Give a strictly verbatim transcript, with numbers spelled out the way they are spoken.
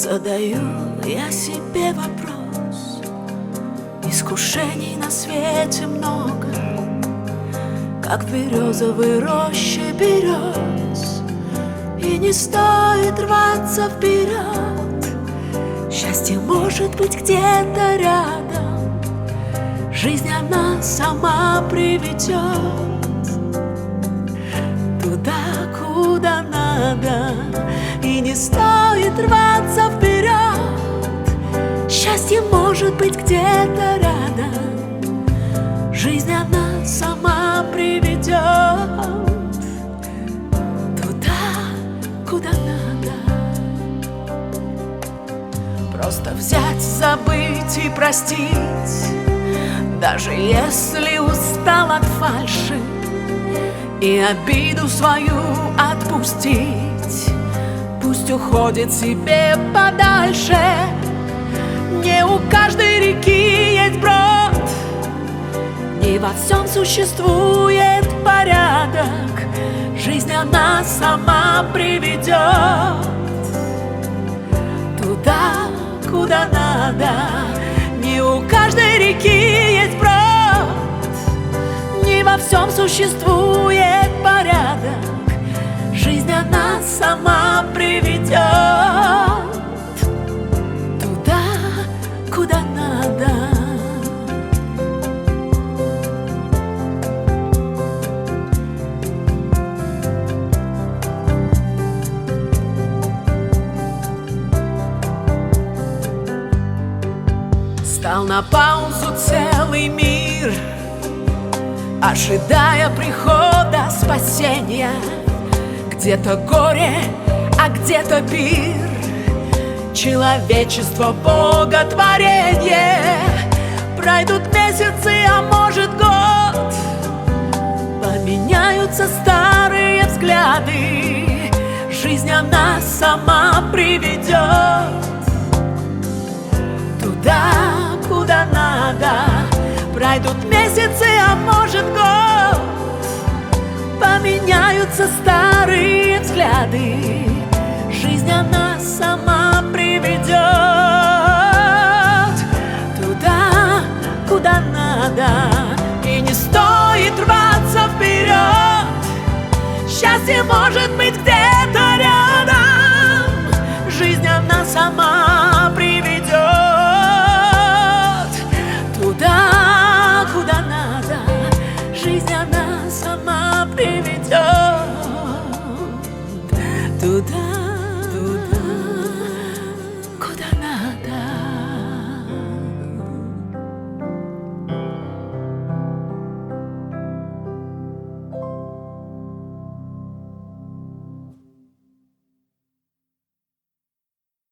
Задаю я себе вопрос. Искушений на свете много, как в березовой роще берез, и не стоит рваться вперед. Счастье может быть где-то рядом, жизнь она сама приведет туда, куда надо, и не стоит рваться вперед. Счастье может быть где-то рядом, жизнь она сама приведет туда, куда надо. Просто взять, забыть и простить, даже если устал от фальши, и обиду свою отпустить. Пусть уходит себе подальше. Не у каждой реки есть брод, не во всем существует порядок. Жизнь она сама приведет туда, куда надо. Не у каждой реки есть брод, не во всем существует порядок. Жизнь она сама приведет туда, куда надо. Стал на паузу целый мир, ожидая прихода спасения. Где-то горе, а где-то пир, человечество боготворение. Пройдут месяцы, а может год, поменяются старые взгляды. Жизнь она сама приведет туда, куда надо. Пройдут месяцы, а может год, поменяются старые взгляды. Жизнь она сама приведет туда, куда надо, и не стоит рваться вперед. Счастье может быть где-то рядом, жизнь она сама